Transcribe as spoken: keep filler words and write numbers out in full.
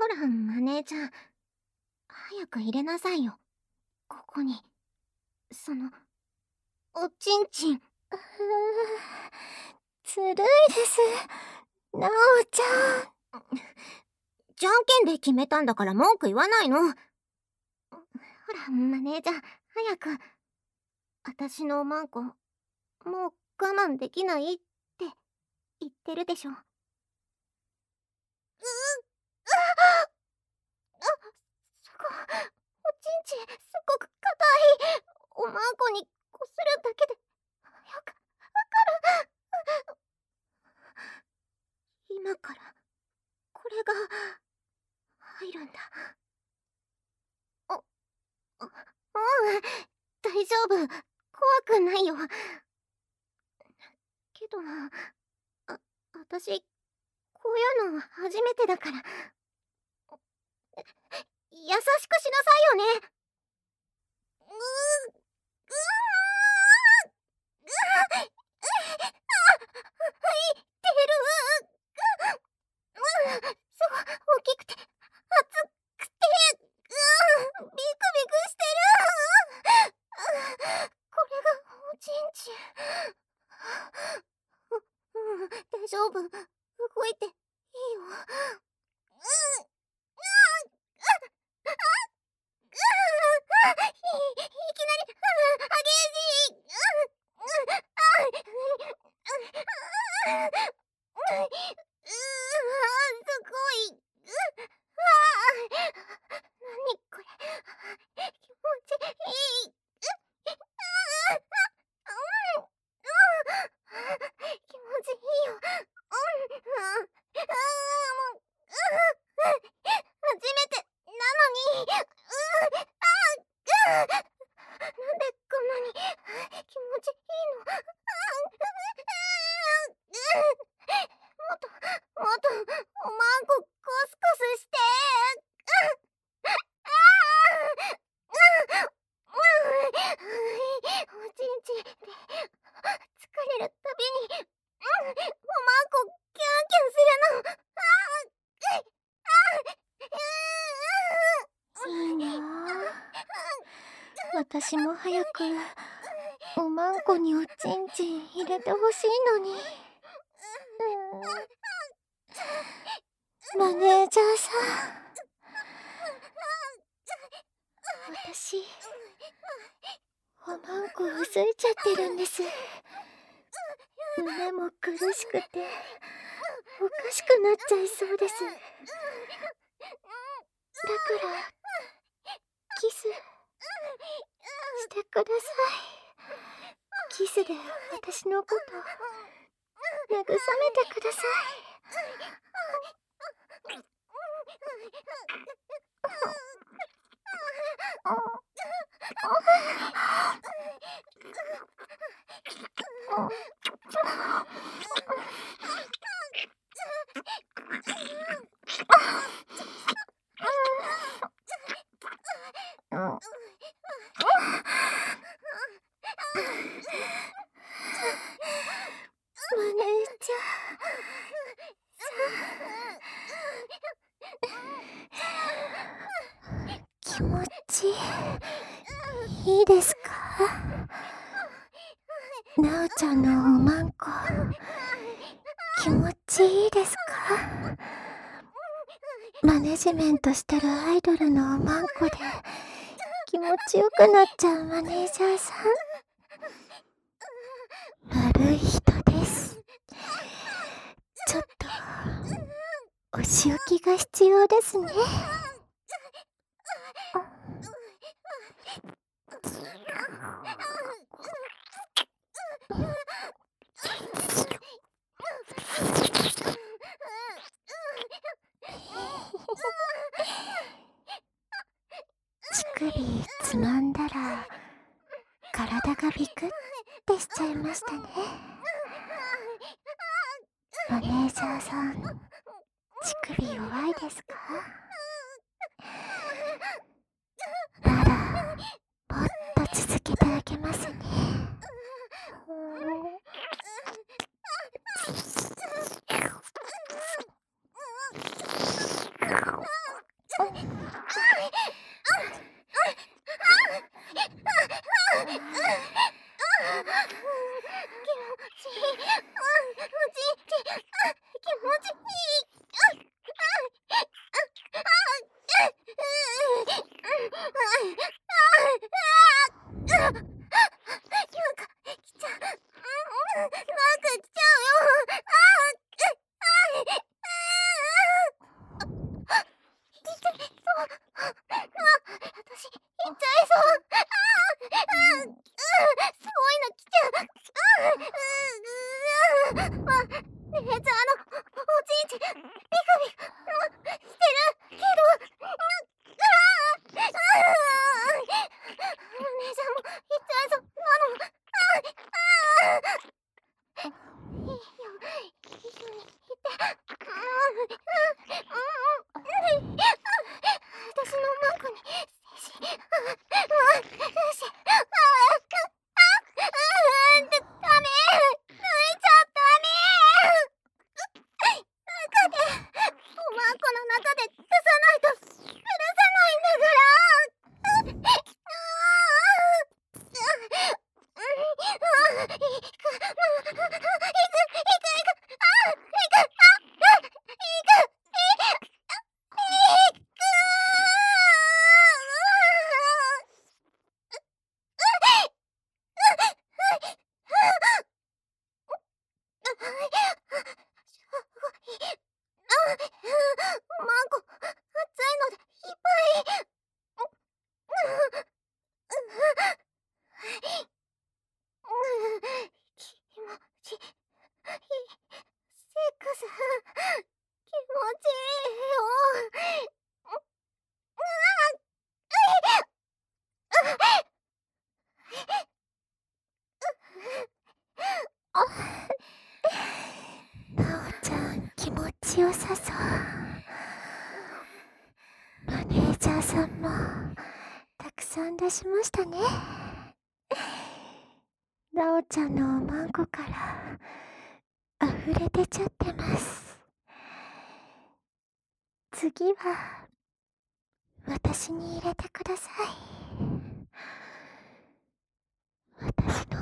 ほら、マネージャー。早く入れなさいよ。ここに。その、おちんちん。 うー、ずるいです。なおちゃん。 じゃんけんで決めたんだから文句言わないの。ほら、マネージャー、早く。私のおまんこ、もう我慢できないって言ってるでしょ。う、う、あ、すご、おちんちん、すごく硬い。おまんこにこするだけで、よく、わかる。今から、これが、入るんだ。お、お、うん、大丈夫。怖くないよ。けど、あ、あたし、こういうの初めてだから。優しくしなさいよね。うー、うー、うー、あ、入ってる。う、う、すご、大きくて、熱くて、うー、ビクビクしてる。う、これがおちんちん。う、うん、大丈夫。動いていいよ。うん、うー、あ、あ、うー、あ、い、いきなり、あ、激しい。うん、うん、あ、う、う、う、う、う、すごい。う、ああ、なにこれ。気持ちいい。う、ああ、うん、うん、気持ちいいよ。うん、あ、ああ、もう、う、初めてなのに、う、あ、う、なんでこんなに気持ちいいの。あ、う、もっと、もっと、おまんこ、コスコスして。ああ、おちんちんで疲れるたびに、おまんこキュンキュンするの。ああ、 いいなあ。私も早くおまんこにおちんちん入れてほしいのに。うーん、マネージャーさん、私おまんこ薄いちゃってるんです。胸も苦しくておかしくなっちゃいそうです。だからキスしてください。キスで私のこと慰めてください。マネージャーさん、気持ちいいですか？なおちゃんのおまんこ気持ちいいですか？マネジメントしてるアイドルのおまんこで気持ちよくなっちゃうマネージャーさん、悪い人です。ちょっとお仕置きが必要ですね。乳首つまんだら体がビクってしちゃいましたね。マネージャーさん、乳首弱いですか？ならもっと続けてあげますね。 してるけど、あああマネージャーも言っちゃいそうなの。ああいいよ、一緒に行って。私のマンコに精子、ああ精子、ああああダメ、抜いちゃダメ。中で、おまんこの中で出さないと許さないんだから。マンコ、熱いのでいっぱい。気持ちいい。セックス気持ちいいよ。 なおちゃん気持ちよさそう。マネージャーさんもたくさん出しましたね。なおちゃんのおまんこから溢れ出ちゃってます。次は私に入れてください。私